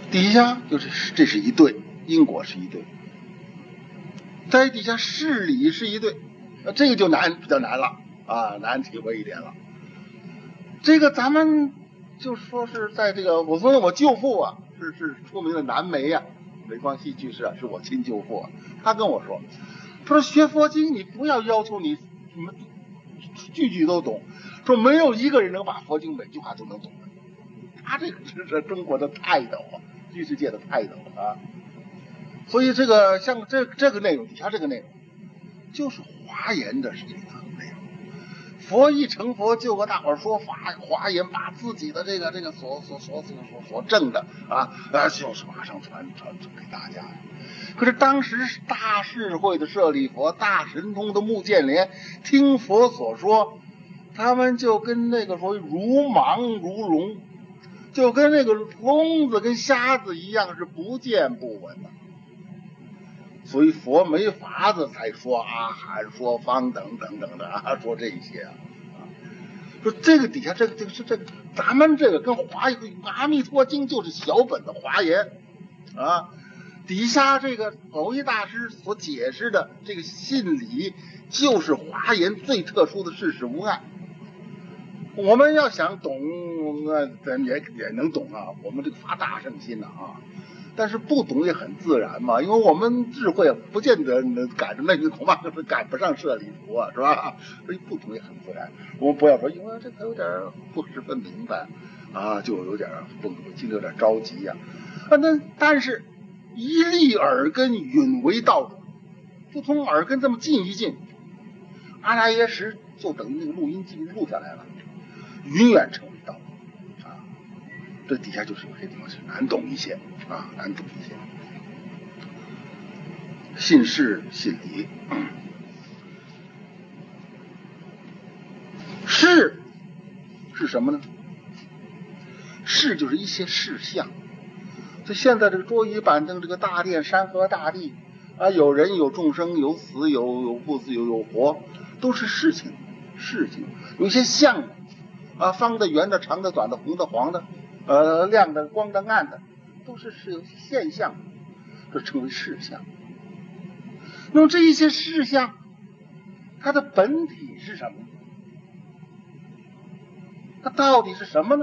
底下就是这是一对，因果是一对，在底下事理是一对，这个就比较难了啊，难体会一点了。这个咱们就说是在这个，所以我舅父啊是出名的南梅啊，梅光熙居士啊，是我亲舅父啊，他跟我说学佛经你不要要求你们句句都懂，说没有一个人能把佛经每句话都能懂的，他这个是中国的泰斗啊，居士界的泰斗啊。所以这个像这个内容底下这个内容就是华严的这个内容，佛一成佛就和大伙说华严，把自己的这个所证的就是马上传给大家。可是当时大智慧的舍利佛、大神通的目犍连听佛所说，他们就跟那个所谓如盲如聋，就跟那个聋子跟瞎子一样，是不见不闻的。所以佛没法子才说阿含、说方等的啊，说这些啊。说这个底下这个咱们这个跟阿弥陀经就是小本的华严啊，底下这个蕅益大师所解释的这个信理就是华严最特殊的事实无碍。我们要想懂，咱也能懂啊，我们这个发大圣心啊。但是不懂也很自然嘛，因为我们智慧不见得赶着那个，恐怕是赶不上舍利弗啊，是吧？所以不懂也很自然。我们不要说，因为这个有点不十分明白啊，就有点心里有点着急呀。但是一粒耳根允为道，就从耳根这么进一进，阿赖耶识就等于那个录音机录下来了，永远成为道。这底下就是有些地方是难懂一些啊，难懂一些。信事信理，事是什么呢？事就是一些事项。就现在这个桌椅板凳，这个大殿山河大地啊，有人有众生，有死有不死有活，都是事情。有一些项目啊，方的、圆的、长的、短的、红的、黄的。亮的、光的、暗的，都是有现象，这称为事项。那么这一些事项，它的本体是什么？它到底是什么呢？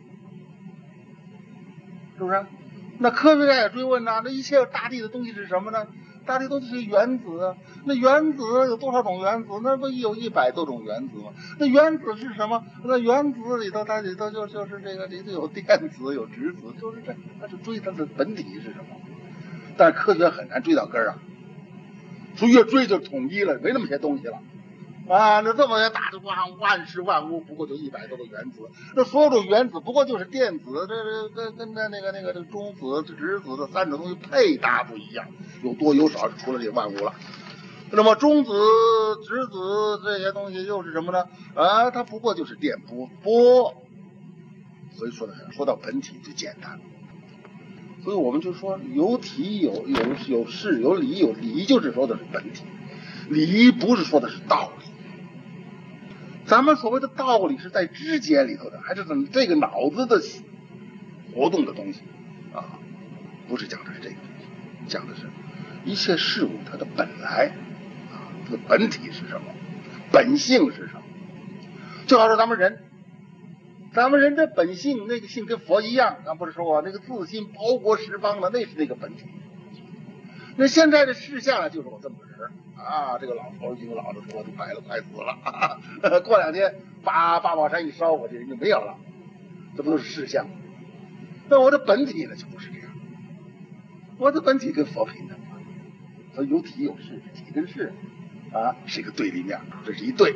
是不是？那科学家也追问那一切大地的东西是什么呢？大地都是原子，那原子有多少种原子？那不有100多种原子吗？那原子是什么？那原子里头，它里头就是这个里头有电子，有质子，就是这，它就追它的本体是什么？但是科学很难追到根儿啊，所以越追就统一了，没那么些东西了啊。那这么大的万事万物，不过就100多个原子，那所有的原子不过就是电子，这跟那个中子、质子的3种东西配搭不一样。有多有少，除了这万物了。那么中子、质子这些东西又是什么呢？它不过就是电波。所以说到本体就简单了。所以我们就说有体有事有理，有理就是说的是本体，理不是说的是道理。咱们所谓的道理是在知觉里头的，还是这个脑子的活动的东西啊？不是讲的是这个，讲的是一切事物它的本来啊，它的本体是什么，本性是什么。就好说咱们人的本性，那个性跟佛一样，咱不是说过那个自信包裹十方的，那是那个本体。那现在的事项就是我这么个人啊，这个老头已经老的说都白了，快死了，过2天把八宝山一烧，我这人就没有了，这不都是事项？那我的本体呢就不是这样，我的本体跟佛平等，所以有体有事，体跟事啊是一个对立面，这是一对。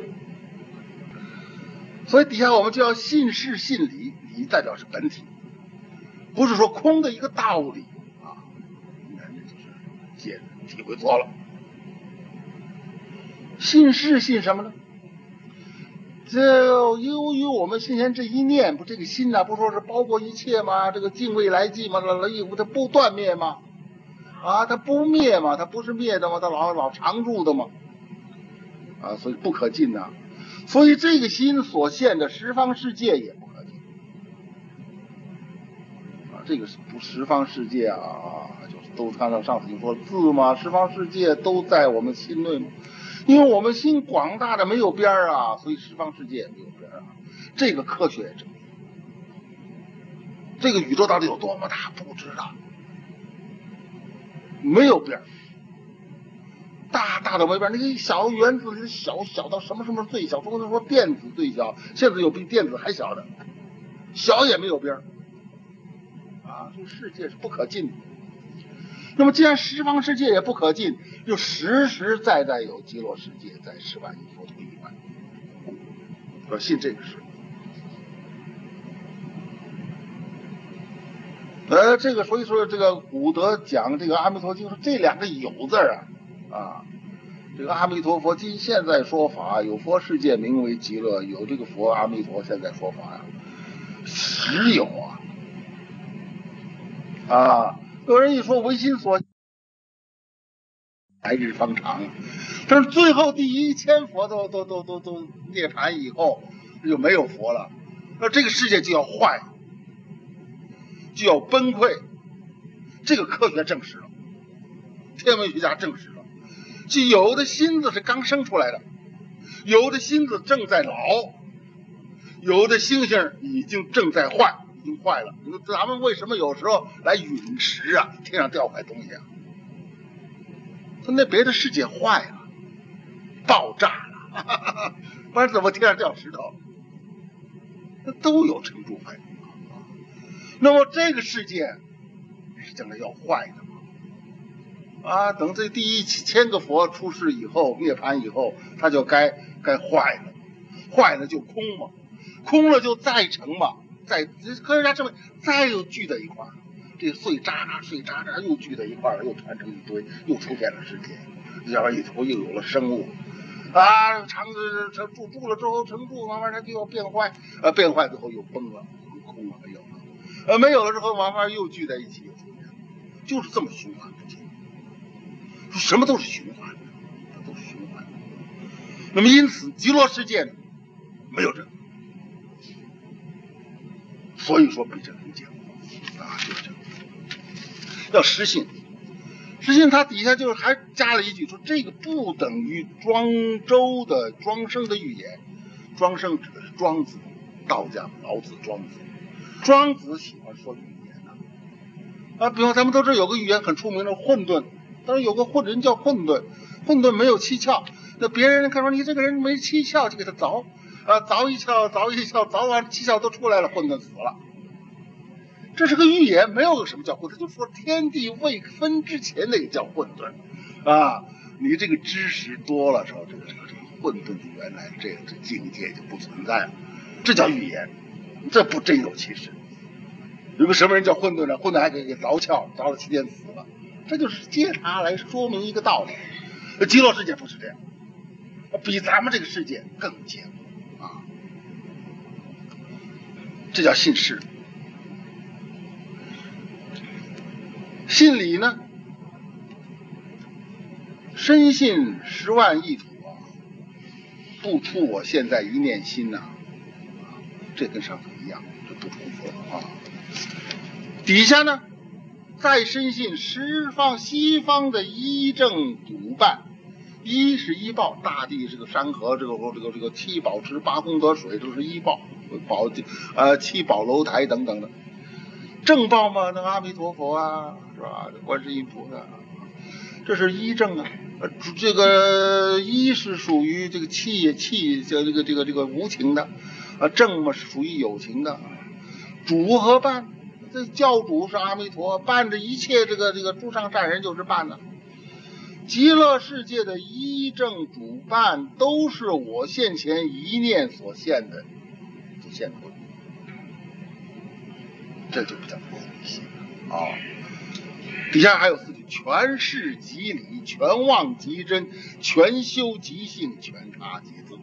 所以底下我们就要信事信理，理代表是本体，不是说空的一个道理啊，就是体会错了。信事信什么呢？这由于我们心前这一念，不这个心呢，不说是包括一切吗？这个尽未来际吗？它不断灭吗？啊，它不灭吗？它不是灭的吗？它老常住的吗？啊，所以不可尽呐。所以这个心所现的十方世界也不可尽啊， 这个十方世界啊，就是都看到上次就说字嘛，十方世界都在我们心内嘛。因为我们心广大的没有边啊，所以十方世界也没有边啊。这个科学也证明，这个宇宙到底有多么大不知道，没有边，大大的没边。那个小原子小到什么最小，中国说电子最小，现在有比电子还小的，小也没有边啊。这个世界是不可尽的。那么既然十方世界也不可尽，就实实在在有极乐世界在10万亿佛土以外，我信这个事。这个所以说这个古德讲这个阿弥陀经说这两个有字啊，这个阿弥陀佛今现在说法，有佛世界名为极乐，有这个佛阿弥陀现在说法呀，实有啊。有人一说唯心所来日方长，但是最后第1000佛都涅槃以后就没有佛了，那这个世界就要坏，就要崩溃。这个科学证实了，天文学家证实了，就有的心子是刚生出来的，有的心子正在老，有的星星已经正在坏，已经坏了。咱们为什么有时候来陨石啊，天上掉块东西啊？那别的世界坏了，爆炸了，不然怎么天上掉石头？那都有成住坏空。那么这个世界是将来要坏的啊！等这第1000个佛出世以后，涅槃以后，它就该坏了，坏了就空嘛，空了就再成嘛，科学家证明再又聚在一块儿，这碎渣渣又聚在一块儿，又团成一堆，又出现了世界，这样一头又有了生物啊，住了之后成住，慢慢它就要变坏，变坏之后又崩了，空了没有了，没有了之后慢慢又聚在一起，又出现了，就是这么循环不停，什么都是循环的，都是循环的。那么因此极乐世界呢，没有这个，所以说比这能讲啊，就是这个要实信。实信它底下就是还加了一句说，这个不等于庄周的庄生的预言。庄生指的是庄子，道家老子庄子。庄子喜欢说预言比方咱们都知道有个预言很出名的混沌，当然有个人叫混沌，混沌没有七窍，那别人看说你这个人没七窍，就给他凿一窍，凿完七窍都出来了，混沌死了。这是个预言，没有个什么叫混沌，就是说天地未分之前那个叫混沌你这个知识多了之后，这个混沌的原来这境界就不存在了，这叫预言，这不真有其事。有个什么人叫混沌呢？混沌还给凿窍，凿了7天死了，这就是借它来说明一个道理。极乐世界不是这样，比咱们这个世界更坚固这叫信事。信理呢，深信10万亿土不出我现在一念心这跟上头一样，这不重复底下呢，再深信西方的一正主办，一是依报，大地这个山河，这个七宝池、八功德水，都是依报，七宝楼台等等的。正报嘛，那阿弥陀佛是吧？观世音菩萨，这是一正这个一是属于这个气，这个无情的正嘛是属于有情的。主和伴，这教主是阿弥陀，伴着一切这个诸上善人就是伴的。极乐世界的一正主伴都是我现前一念所现的，就现出来，这就比较不一些底下还有4句：全是即理，全妄即真，全修即性，全察即自。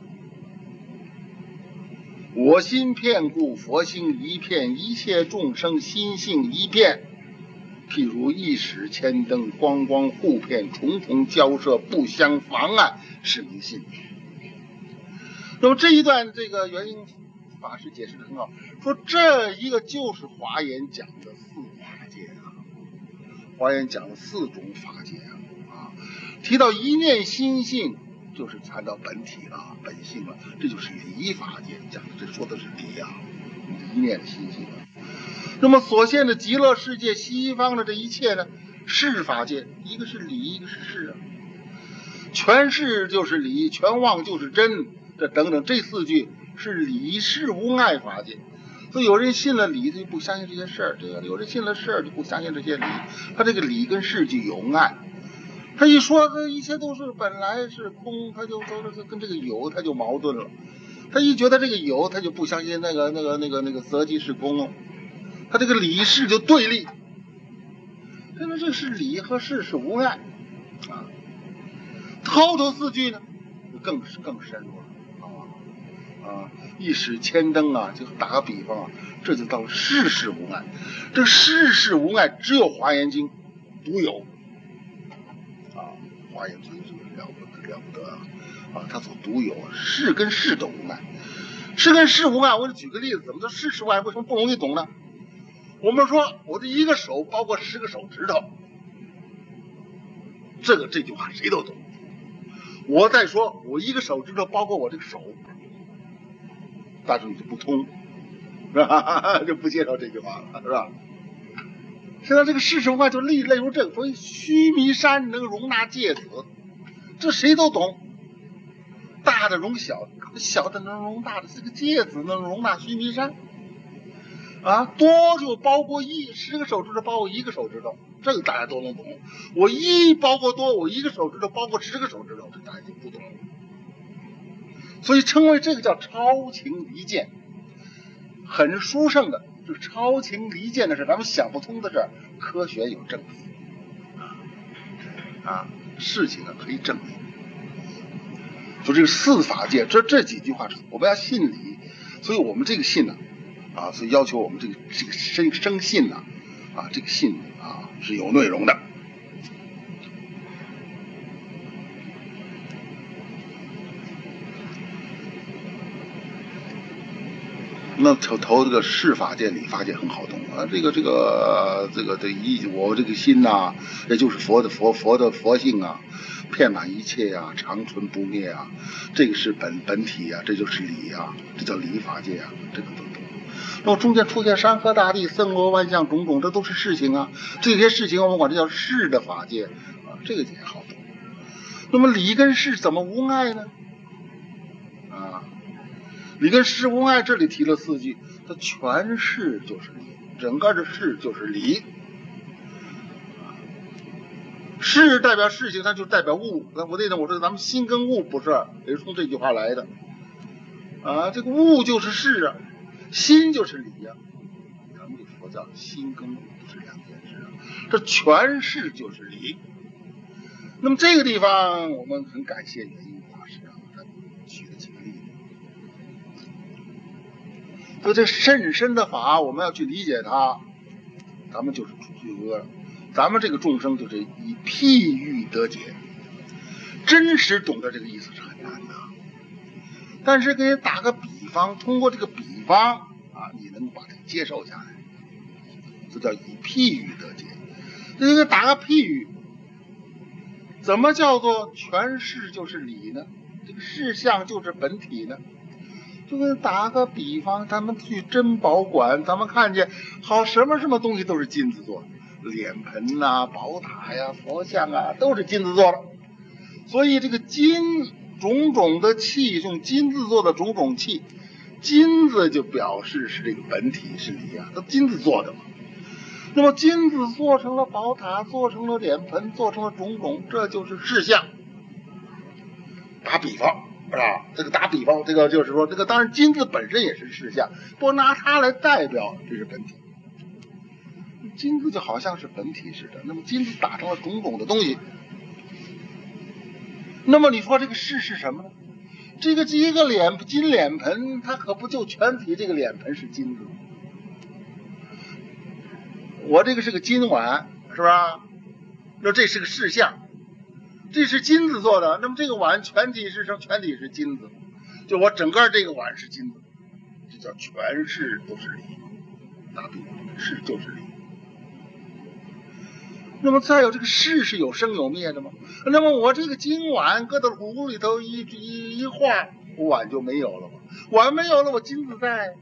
我心片故，佛心一片，一切众生心性一片。譬如一矢千灯，光光互片，重重交涉，不相妨碍，是名信。那么这一段这个元音法师解释的很好，说这一个就是华严讲的四法界啊，华严讲了4种法界啊，提到一念心性，就是谈到本体了、本性了，这就是离法界讲的，这说的是离啊，一念的心性啊。那么所现的极乐世界西方的这一切呢，是法界，一个是理，一个是事啊。全是就是理，全妄就是真，这等等这4句是理事无碍法界。所以有人信了理，他就不相信这些事儿；有人信了事儿，就不相信这些理。他这个理跟事就有碍。他一说这一切都是本来是空，他就跟这个有他就矛盾了。他一觉得这个有，他就不相信那个择即是空了。他这个理事就对立。那么这是理和事是无碍啊。后头4句呢，更深入了一使千灯啊，就打个比方啊，这就到了世事无碍。这世事无碍只有华严经独有啊，华严经是了不得啊，它所独有事跟事都无碍。事跟事无碍，我举个例子，怎么叫事事无碍？为什么不容易懂呢？我们说我的一个手包括10个手指头，这句话谁都懂。我再说我一个手指头包括我这个手，大众就不通，是吧？就不接受这句话了，是吧？现在这个事实无碍就例如这个，所以须弥山能容纳芥子，这谁都懂。大的容小，小的能容大的，这个芥子能容纳须弥山啊，多就包括10个手指头包括1个手指头，这个大家都能懂。我包括多，我1个手指头包括10个手指头，这大家就不懂。所以称为这个叫超情离见，很殊胜的，就超情离见的事，咱们想不通的事，科学有证事情可以证明。就这个4法界，这几句话我们要信理，所以我们这个信呢所以要求我们这个生信呢这个信是有内容的。那头这个事法界、理法界很好懂啊，我这个心呐，也就是佛的佛性啊，遍满一切啊，长存不灭啊，这个是本体啊，这就是理啊，这叫理法界啊，这个都懂。那么中间出现山河大地、森罗万象种种，这都是事情啊，这些事情我们管这叫事的法界这个也好懂。那么理跟事怎么无碍呢？理跟事无碍，这里提了4句，它全是就是理，整个的事就是理。事代表事情，它就代表物。我那天我说咱们心跟物不是，也是从这句话来的这个物就是事啊，心就是理啊。咱们这佛教心跟物是2件事这全是就是理。那么这个地方我们很感谢元英法师他举了几个例子。所以这甚深的法，我们要去理解它，咱们就是咱们这个众生就是以譬喻得解，真实懂得这个意思是很难的。但是给你打个比方，通过这个比方你能把它接受下来，这叫以譬喻得解。这个打个譬喻，怎么叫做全事就是理呢？这个事相就是本体呢？就跟打个比方，咱们去珍宝馆，咱们看见什么东西都是金子做的，脸盆宝塔呀、佛像都是金子做的。所以这个种种的器，用金子做的种种器，金子就表示是这个本体是理都金子做的嘛。那么金子做成了宝塔，做成了脸盆，做成了种种，这就是事相。打比方这个打比方，这个就是说，这个当然金子本身也是事相，不过拿它来代表这是本体。金子就好像是本体似的，那么金子打成了种种的东西。那么你说这个事是什么呢？这个金脸盆，它可不就全体这个脸盆是金子？我这个是个金碗，是吧？那这是个事相。这是金子做的，那么这个碗全体是金子，就我整个这个碗是金子，这叫全事都是理，大病事就是理。那么再有这个事是有生有灭的吗？那么我这个金碗搁到壶里头一化，碗就没有了吗？碗没有了，我金子在。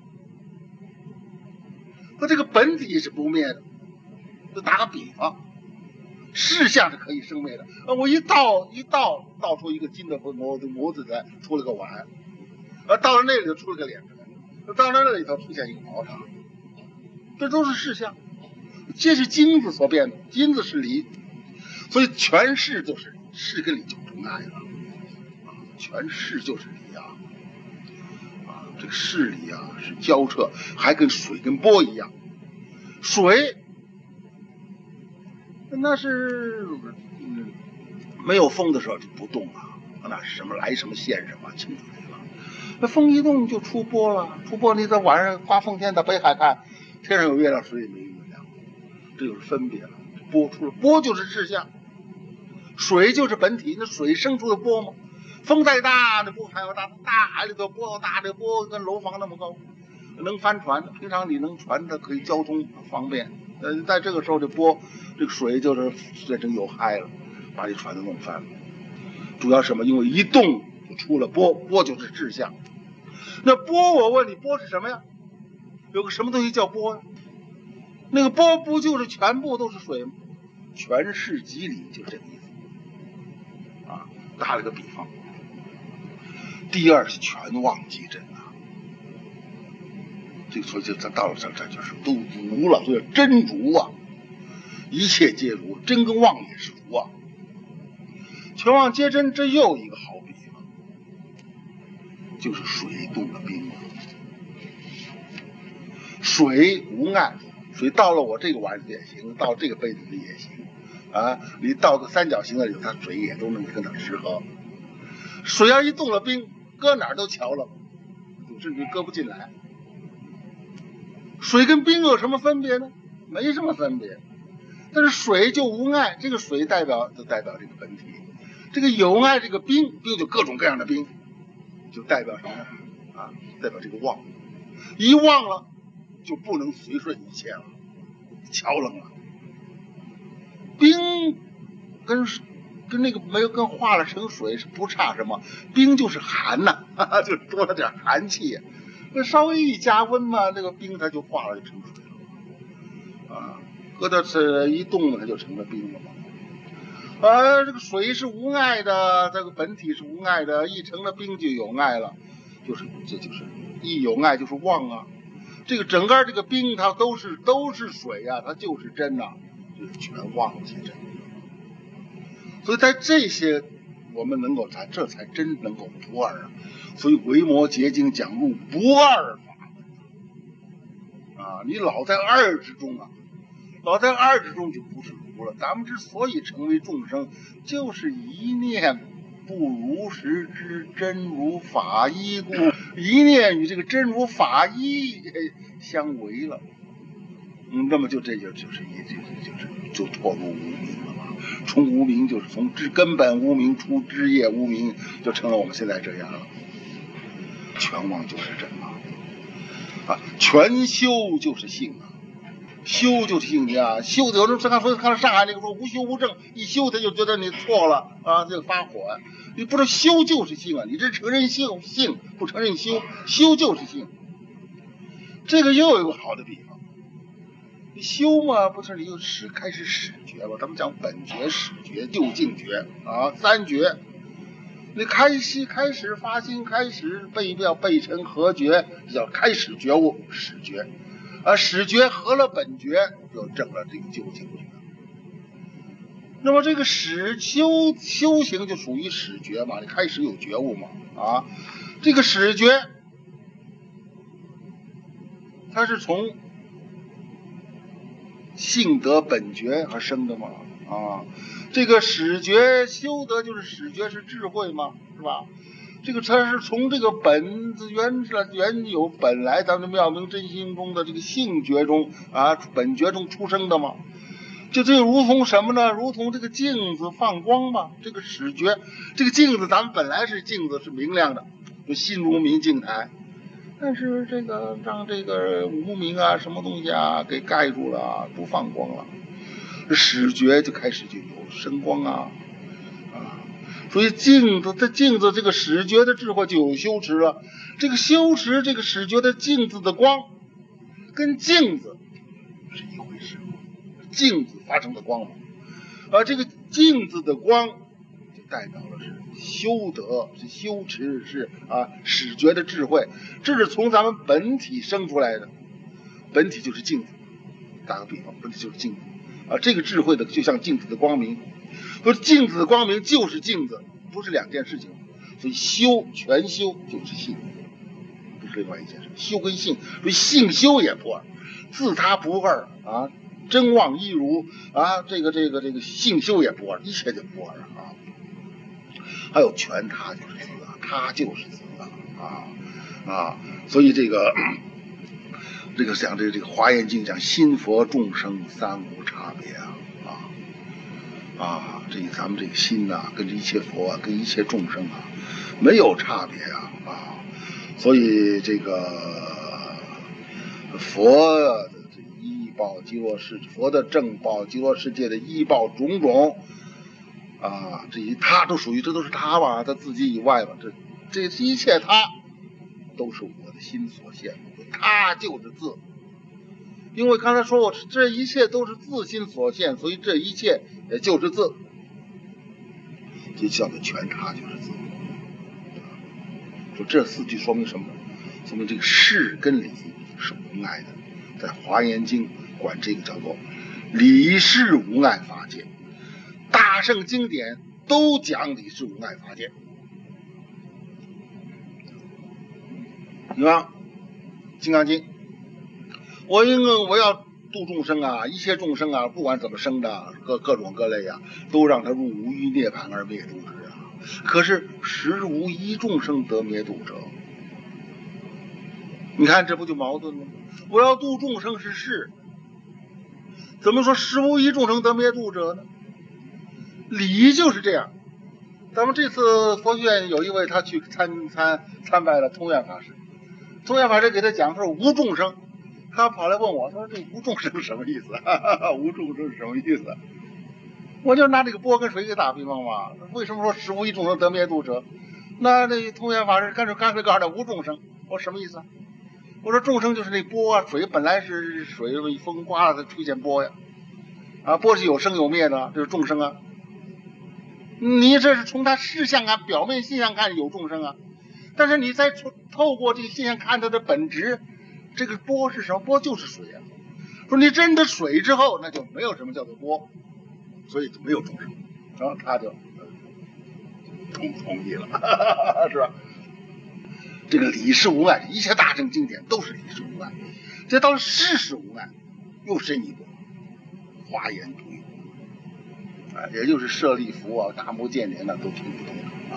它这个本体是不灭的。就打个比方，事相是可以生灭的。我一倒出一个金的模子来，出了个碗，到了那里头出了个脸来，到了那里头出现一个毛茶，这都是事相。这是金子所变的，金子是理，所以全事就是理，事跟理就不爱了，全事就是理啊，这个事理啊是交彻，还跟水跟波一样，水那是没有风的时候就不动了，那是什么来什么现什么，清楚没了。那风一动就出波了，出波你在晚上刮风天到北海看，天上有月亮，水里没有月亮，这就是分别了。波出了，波就是事相，水就是本体。那水生出的波吗？风再大，那波还要大，大海里头波大，这波跟楼房那么高，能翻船。平常你能船的可以交通方便，在这个时候这波，这个水就是变成有害了，把这船都弄翻了。主要什么？因为一动就出了波，波就是事相。那波，我问你，波是什么呀？有个什么东西叫波呀？那个波不就是全部都是水吗？全事即理，就这个意思啊。打了个比方。第二是全忘即真啊，这个所以就咱到了这就是都如了，所以真如啊，一切皆如，真跟妄也是如啊。全忘皆真，这又一个好比方，就是水动了冰了。水无碍，水到了我这个碗里也行，到这个杯子里也行啊。你倒个三角形的里头，它水也都能跟它适合。水要一动了冰，搁哪儿都瞧了，甚至搁不进来。水跟冰有什么分别呢？没什么分别。但是水就无碍，这个水就代表这个本体。这个有碍这个冰就各种各样的冰，就代表什么啊？代表这个忘。一忘了，就不能随顺一切了，瞧冷了。冰跟那个没有跟化了成水是不差什么，冰就是寒呐，就多了点寒气。那稍微一加温嘛，这个冰它就化了，就成水了啊。搁到这一动它就成了冰了嘛。这个水是无碍的，这个本体是无碍的，一成了冰就有碍了，这就是一有碍就是忘啊。这个整个这个冰它都是水啊，它就是真啊，就是全忘即真。所以在这些我们能够这才真能够不二啊。所以维摩诘经讲入不二法门啊，你老在二之中啊，老在二之中就不是如了。咱们之所以成为众生，就是一念不如实之真如法依故，一念与这个真如法依相违了。那么就脱入无明了嘛。从无明就是从根本无明出枝叶无明，就成了我们现在这样了。全忘就是真啊，全修就是性啊，修就是性啊，修的有人看上海那个说无修无证，一修他就觉得你错了啊，这个发火。你不是修就是性啊，你这承认性不承认修，修就是性。这个又有一个好的比方，你修嘛，不是你就开始始觉嘛？他们讲本觉、始觉、究竟觉啊，三觉。你开始发心，开始背成合觉，叫开始觉悟，始觉。始觉合了本觉，就证了这个究竟觉。那么这个修行就属于始觉嘛，你开始有觉悟嘛啊，这个始觉它是从性德本觉而生的嘛啊，这个始觉修德就是始觉是智慧嘛，是吧？这个它是从这个原有本来咱们妙明真心中的这个性觉中啊，本觉中出生的嘛。就如同什么呢？如同这个镜子放光嘛。这个始觉，这个镜子咱们本来是镜子是明亮的，就心如明镜台。 但是这个让这个无明啊什么东西啊给盖住了，不放光了，始觉就开始就有生光啊。所以镜子这个始觉的智慧就有修持了。这个修持这个始觉的镜子的光，跟镜子是一回事，镜子发生的光芒，而这个镜子的光就代表了是修德，是修持，是始觉的智慧，这是从咱们本体生出来的，本体就是镜子。打个比方，本体就是镜子这个智慧的就像镜子的光明。说镜子的光明就是镜子，不是两件事情。所以全修就是性，不是另外一件事。修跟性，所以性修也不二，自他不二真妄一如这个性修也不二，一切就不二还有全他就是子他就是子所以这个讲这个华严经讲心佛众生三无差别这个咱们这个心跟这一切佛跟一切众生没有差别所以这个佛的这依报极乐世界，佛的正报极乐世界的依报种种这一他都属于，这都是他吧，他自己以外吧，这一切他都是我的心所现，他就是自。因为刚才说过，这一切都是自心所现，所以这一切也就是自，这叫做全他就是自。说这四句说明什么？说明这个事跟理是无碍的，在华严经管这个叫做理事无碍法界，大圣经典都讲理事无碍法界。你看《金刚经》，我要度众生一切众生不管怎么生的各种各类都让他入无余涅槃而灭度之可是实无一众生得灭度者。你看这不就矛盾吗？我要度众生是事，怎么说实无一众生得灭度者呢？理就是这样。咱们这次佛学院有一位他去参拜了通愿法师，通愿法师给他讲说无众生，他跑来问我，他说这无众生什么意思？无众生什么意思？我就拿这个钵跟水给打比方嘛。为什么说实无一众生得灭度者？那通愿法师干脆告诉他无众生。我说什么意思？我说众生就是那钵水本来是水，风刮了它出现钵呀。钵是有生有灭的，这是众生你这是从他事相看，表面现象看有众生但是你再透过这个现象看它的本质，这个钵是什么？钵就是水说你真的水之后，那就没有什么叫做钵，所以就没有众生。然后他就同意了，是吧？这个理事无碍，一切大乘经典都是理事无碍。这到了事实无碍，又深一步，华严独有。也就是舍利弗大摩犍连都听不懂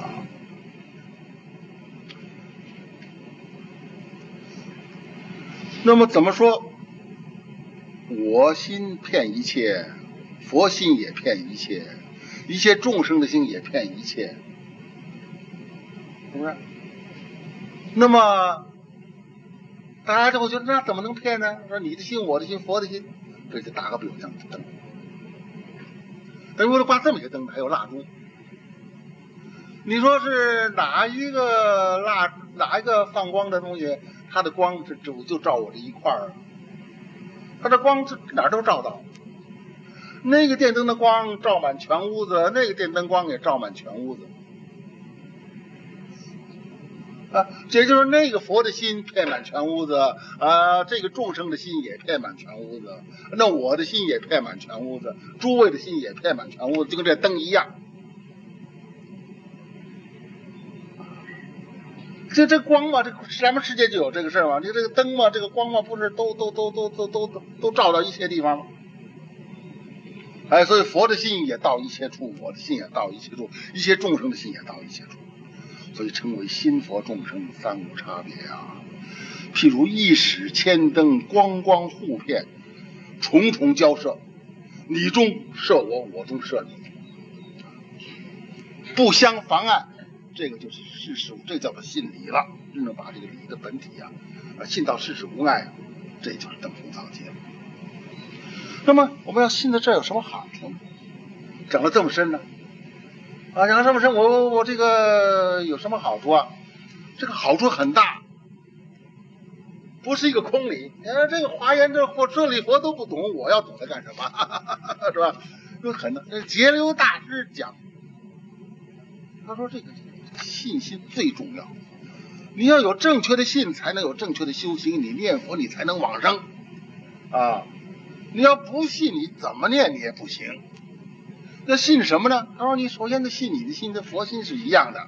那么怎么说？我心骗一切，佛心也骗一切，一切众生的心也骗一切，是不是？那么大家就会觉得那怎么能骗呢？说你的心我的心佛的心，这就打个比方，像灯，等于为了挂这么些灯还有蜡烛，你说是哪一个放光的东西，它的光就照我这一块它的光是哪儿都照到，那个电灯的光照满全屋子，那个电灯光也照满全屋子也就是那个佛的心遍满全屋子这个众生的心也遍满全屋子，那我的心也遍满全屋子，诸位的心也遍满全屋子，就跟这灯一样。这光嘛，这咱们世界就有这个事嘛，这个灯嘛，这个光嘛，不是都照到一切地方吗？所以佛的心也到一切处，我的心也到一切处，一切众生的心也到一切处。所以称为心佛众生三无差别譬如一矢千灯，光光互片，重重交涉，你中摄我，我中摄你，不相妨碍， 这个就是事实，这叫做信理了。真正把这个理的本体信到事实无碍，这就是登峰造极了。那么我们要信的这有什么好处呢？讲了这么深呢？讲了这么深，我这个有什么好处啊？这个好处很大，不是一个空理。这个华严这理佛都不懂，我要懂它干什么？是吧？就很难。节流大师讲，他说这个信心最重要，你要有正确的信，才能有正确的修行。你念佛，你才能往生你要不信，你怎么念你也不行。那信什么呢？他说你首先得信你的心跟佛心是一样的，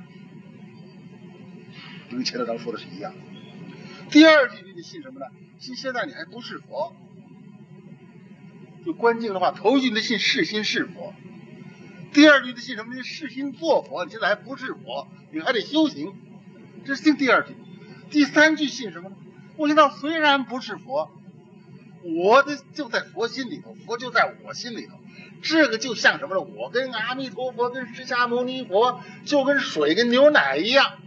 跟前头咱说的是一样的。第二句你得信什么呢？信现在你还不是佛。就观境的话，头一句你得信是心是佛，第二句得信什么？你是心做佛，你现在还不是佛，你还得修行，这是信第二句。第三句信什么呢？我现在虽然不是佛，我的就在佛心里头，佛就在我心里头。这个就像什么呢？我跟阿弥陀佛跟释迦牟尼佛就跟水跟牛奶一样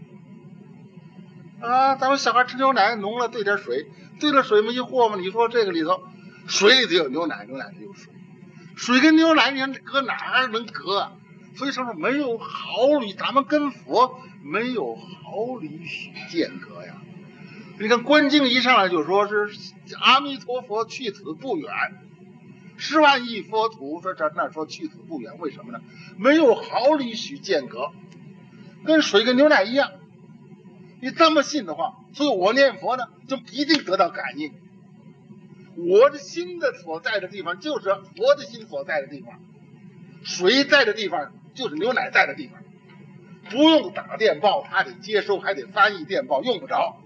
咱们小孩吃牛奶浓了兑点水，兑了水嘛一和嘛，你说这个里头水里头有牛奶，牛奶里有水，水跟牛奶你看搁哪儿能隔？所以说没有毫厘，咱们跟佛没有毫厘许间隔呀。你看观经一上来就说是阿弥陀佛去此不远，10万亿佛土，说这那说去此不远，为什么呢？没有毫厘许间隔，跟水跟牛奶一样。你这么信的话，所以我念佛呢就一定得到感应。我的心的所在的地方就是佛的心所在的地方，水在的地方就是牛奶在的地方，不用打电报，他得接收，还得翻译电报，用不着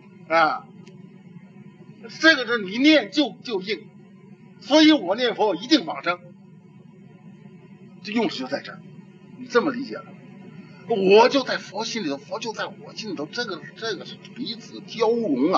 这个是你念就应，所以我念佛我一定往生，这用处就在这儿。你这么理解了，我就在佛心里头，佛就在我心里头，这个是彼此交融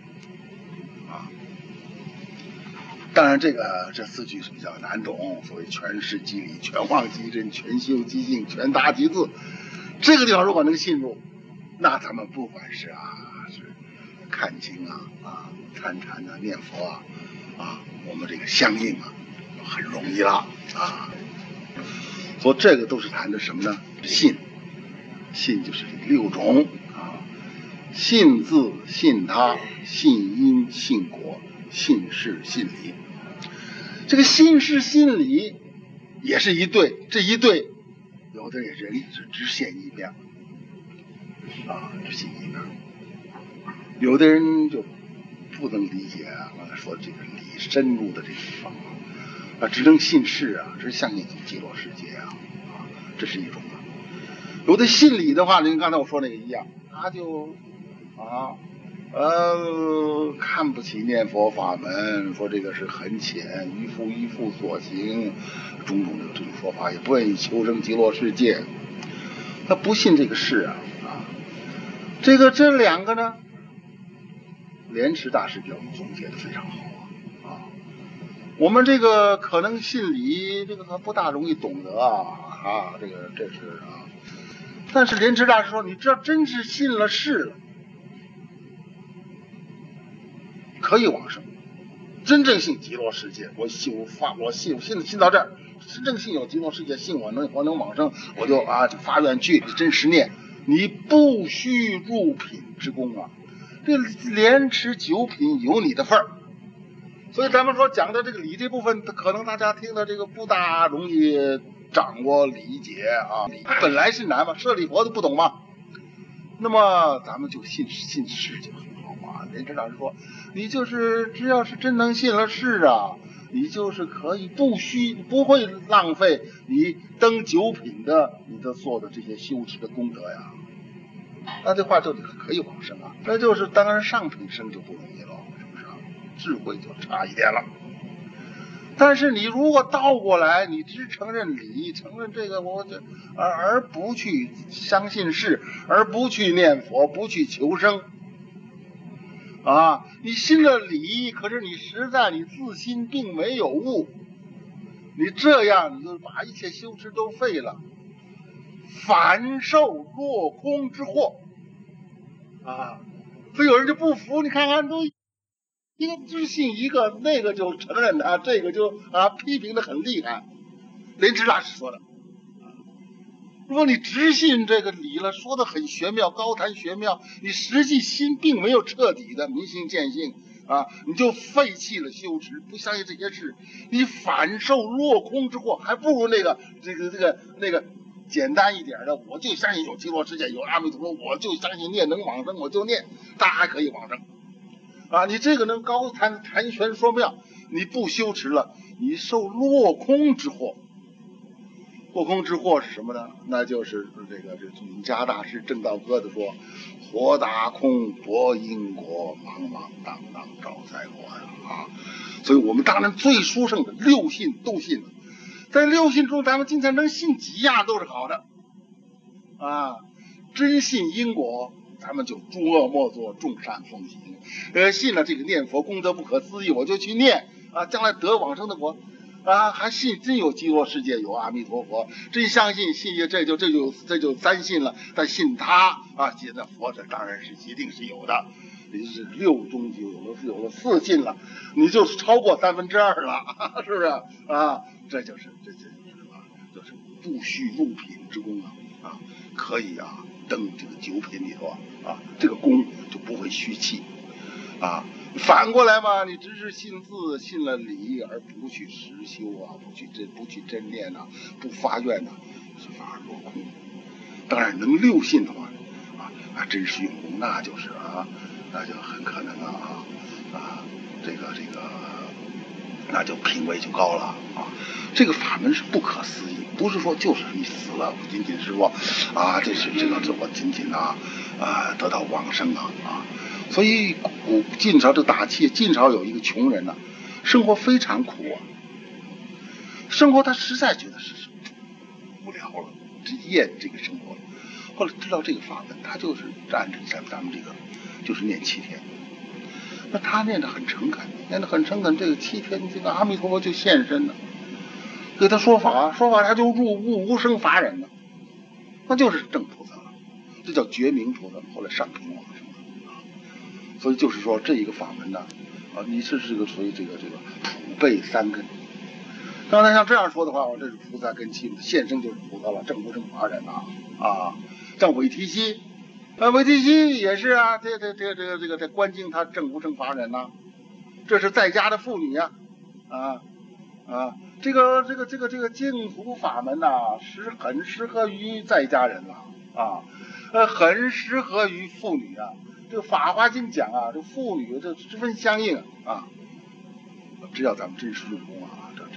当然这4句是比较难懂，所谓全是即理，全妄即真，全修即性，全达即自。这个地方如果能信入，那咱们不管是是看经参禅念佛我们这个相应很容易了所以这个都是谈的什么呢？信就是这6种信自、信他、信因、信果、信事、信理。这个信事信理也是一对，这一对有的人是只现一边只信一边，有的人就不能理解刚才说这个理深入的这个地方只能信事只相信极乐世界这是一种有的信理的话，跟刚才我说那个一样，他就看不起念佛法门，说这个是很浅，愚夫所行，种种的这种说法，也不愿意求生极乐世界，他不信这个事这两个呢，莲池大师表总结的非常好我们这个可能信理，这个他不大容易懂得这是但是莲池大师说，你只要真是信了事了，可以往生，真正信极乐世界。我信到这儿，真正信有极乐世界，信我能往生，我就发愿去真实念。你不须入品之功这莲池9品有你的份儿。所以咱们说讲的这个理这部分，可能大家听的这个不大容易掌握理解理本来是难嘛，舍利佛都不懂嘛。那么咱们就信事就很好莲池大师说，你就是只要是真能信了事你就是可以不会浪费你登9品的你的做的这些修持的功德那这话就可以往生那就是当然上品生就不容易了，是不是智慧就差一点了。但是你如果倒过来，你只承认理，承认这个而不去相信事，而不去念佛，不去求生你信了理，可是你实在你自心并没有悟，你这样你就把一切修持都废了。 反受落空之祸啊。所以有人就不服，你看看都一个只信一个，那个就承认他，这个就批评的很厉害。莲池大师说的，如果你只信这个理了，说的很玄妙，高谈玄妙，你实际心并没有彻底的明心见性你就废弃了修持，不相信这些事，你反受落空之祸，还不如那个简单一点的，我就相信有极乐世界，有阿弥陀佛，我就相信念能往生，我就念，他还可以往生你这个能高谈玄说妙，你不修持了，你受落空之祸。落空之祸是什么呢？那就是这云家大师正道歌的说：火打空，薄因果，茫茫荡荡招灾祸所以我们当然最殊胜的六信都信了，在六信中，咱们今天能信几样都是好的真信因果，咱们就诸恶莫作，众善奉行。信了这个念佛功德不可思议，我就去念将来得往生的果还信真有极乐世界，有阿弥陀佛，真相信这就三信了。但信他现在佛这当然是一定是有的，也就是六中就有了四信了，你就是超过2/3了，是不是这就是什么？就是不虚入品之功可以登这个9品里头这个功就不会虚气反过来嘛，你只是信字信了理而不去实修不去真念不发愿是反而落空。当然能六信的话真实用功，那就是那就很可能这个那就品位就高了这个法门是不可思议，不是说就是你死了，不仅仅是说这是我仅仅得到往生所以晋朝这大企业，晋朝有一个穷人生活非常苦生活他实在觉得是无聊了，厌这个生活了。后来知道这个法门，他就是按着咱们这个就是念7天。那他念得很诚恳，这个7天这个阿弥陀佛就现身了，给他说法他就入悟无生法忍了，那就是正菩萨了，这叫觉明菩萨，后来上品往生。所以就是说这一个法门你是属于这个普被3根。刚才像这样说的话，这是菩萨根器，现身就是菩萨了，正无生法忍像韦提希，韦提希也是这在观经他正无生法忍这是在家的妇女这个净土法门很适合于在家人很适合于妇女这个《法华经》讲这妇女这十分相应只要咱们真实用功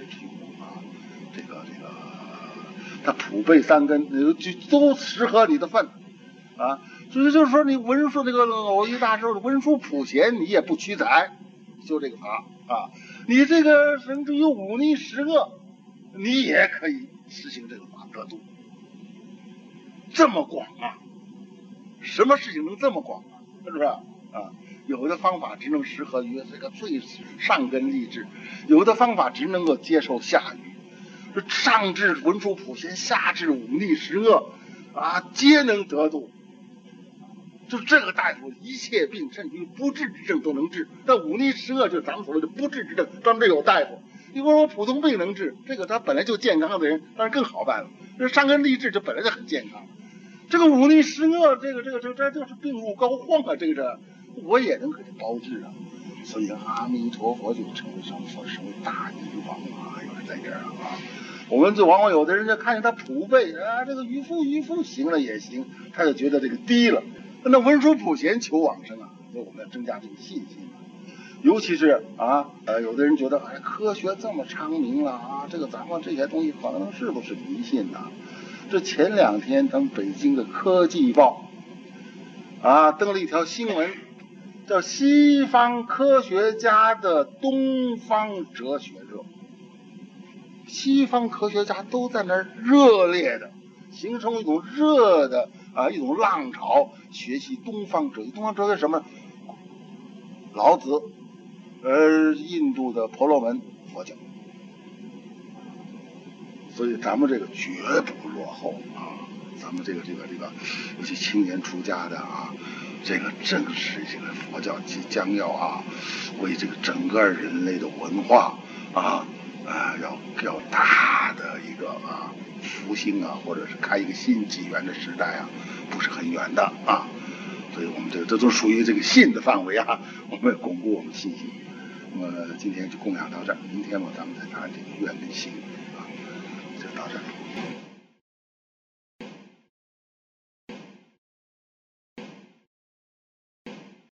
他普被3根就都适合你的份所以就是说你文殊偶一大师文殊普贤你也不屈才，就这个法你这个甚至有忤逆10恶，你也可以实行这个法得度，这么广什么事情能这么广是不是有的方法只能适合于这个最上根立志，有的方法只能够接受下愚，上至文殊普贤，下至忤逆10恶皆能得度。就这个大夫一切病甚至于不治之症都能治，但忤逆10恶就是咱们所谓的不治之症，专门这有大夫。你说我普通病能治，这个他本来就健康的人当然更好办了，这上根立志就本来就很健康，这个忤逆10恶这就是病入膏肓这个我也能给他包治所以阿弥陀佛就成为成为大医王又是在这儿我们就往往有的人就看见他普被这个愚妇行了也行，他就觉得这个低了。那文殊普贤求往生所以我们要增加这个信心尤其是有的人觉得科学这么昌明了这个咱们这些东西可能是不是迷信这前2天咱们北京的科技报登了一条新闻，叫西方科学家的东方哲学热，西方科学家都在那儿热烈的形成一种热的一种浪潮，学习东方哲学。东方哲学什么？老子，印度的婆罗门佛教。所以咱们这个绝不落后咱们这个尤其青年出家的啊，这个正是这个佛教即将要为这个整个人类的文化要大的一个复兴或者是开一个新纪元的时代不是很远的所以我们这都属于这个信的范围我们要巩固我们的信心。那么今天就供养到这儿，明天咱们再谈这个愿跟行就到这儿。